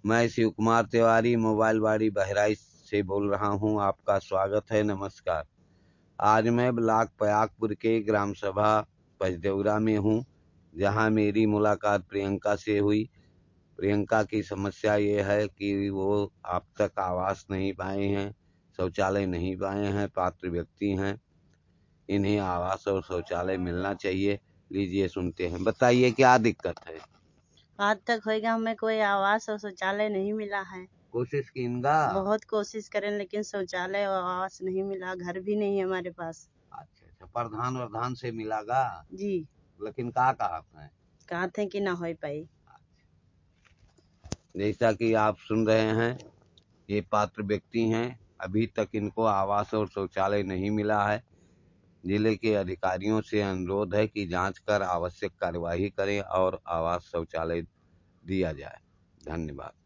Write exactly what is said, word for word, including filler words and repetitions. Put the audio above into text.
मैं शिव कुमार तिवारी मोबाइल बाड़ी बहराइच से बोल रहा हूं। आपका स्वागत है। नमस्कार। आज मैं ब्लॉक पयागपुर के ग्राम सभा पचदेवरा में हूं, जहां मेरी मुलाकात प्रियंका से हुई। प्रियंका की समस्या ये है कि वो अब तक आवास नहीं पाए हैं, शौचालय नहीं पाए हैं, पात्र व्यक्ति हैं। इन्हें आवास और शौचालय मिलना चाहिए। लीजिए सुनते हैं। बताइए क्या दिक्कत है। आज तक होएगा हमें कोई आवास और शौचालय नहीं मिला है। कोशिश कीनगा बहुत कोशिश करें लेकिन शौचालय और आवास नहीं मिला। घर भी नहीं है हमारे पास। अच्छा अच्छा, प्रधान प्रधान से मिलागा जी, लेकिन का कहा है कहा थे कि ना हो पाई। जैसा कि आप सुन रहे हैं, ये पात्र व्यक्ति हैं। अभी तक इनको आवास और शौचालय नहीं मिला है। जिले के अधिकारियों से अनुरोध है कि जांच कर आवश्यक कार्यवाही करें और आवास शौचालय दिया जाए। धन्यवाद।